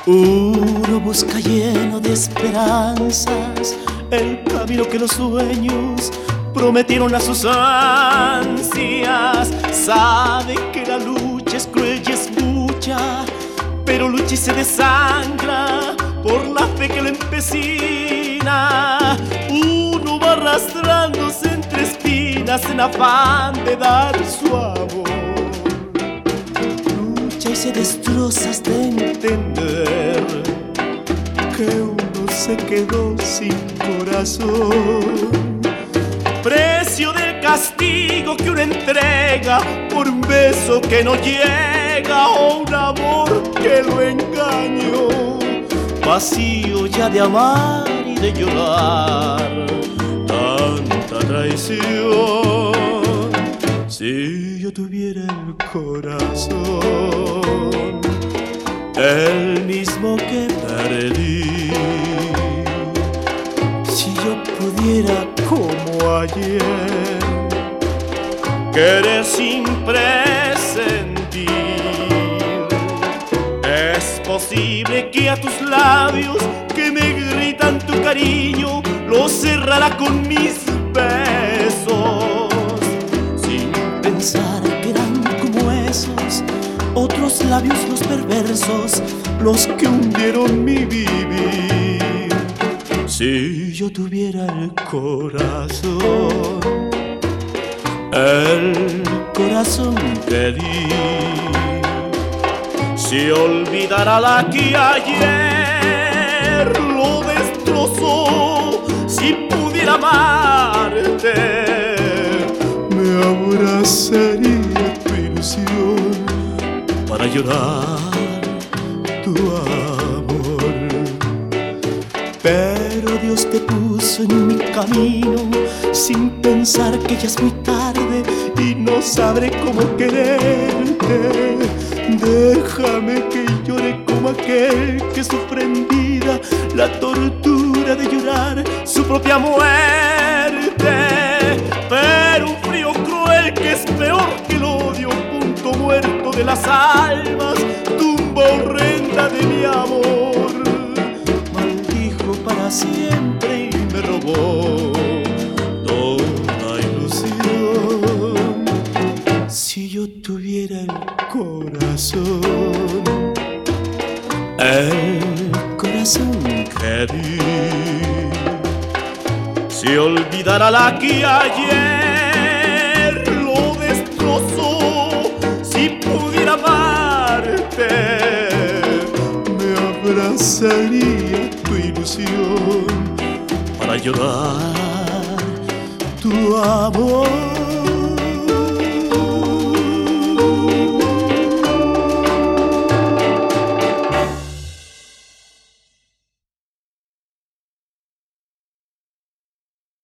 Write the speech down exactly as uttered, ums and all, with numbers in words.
Uno busca lleno de esperanzas el camino que los sueños prometieron a sus ansias. Sabe que la lucha es cruel y es mucha, pero lucha y se desangra por la fe que lo empecina. Uno va arrastrándose entre espinas en afán de dar su amor. Lucha y se destroza hasta entender que uno se quedó sin corazón. Precio del castigo que uno entrega por un beso que no llega o un amor que lo engañó. Vacío ya de amar y de llorar tanta traición. Si yo tuviera el corazón, el mismo que perdí, si yo pudiera como ayer querer sin presentir, es posible que a tus labios que me gritan tu cariño los cerrara con mis besos, sin pensar que eran como esos otros labios los perversos, los que hundieron mi vivir. Si yo tuviera el corazón, el corazón que di, si olvidara la que ayer lo destrozó, si pudiera amarte, me abrazaría tu ilusión para llorar tu amor. Pero Dios te puso en mi camino sin pensar que ya es muy tarde y no sabré cómo quererte. Déjame que llore como aquel que sufre en vida la tortura de llorar su propia muerte. Pero un frío cruel que es peor que el odio, punto muerto de las almas, tumba horrenda de mi amor, maldijo para siempre y me robó toda ilusión. Si yo tuviera el corazón, el corazón que di, si olvidara la que ayer lo destrozó, si pudiera amarte, me abrazaría tu ilusión para llorar tu amor.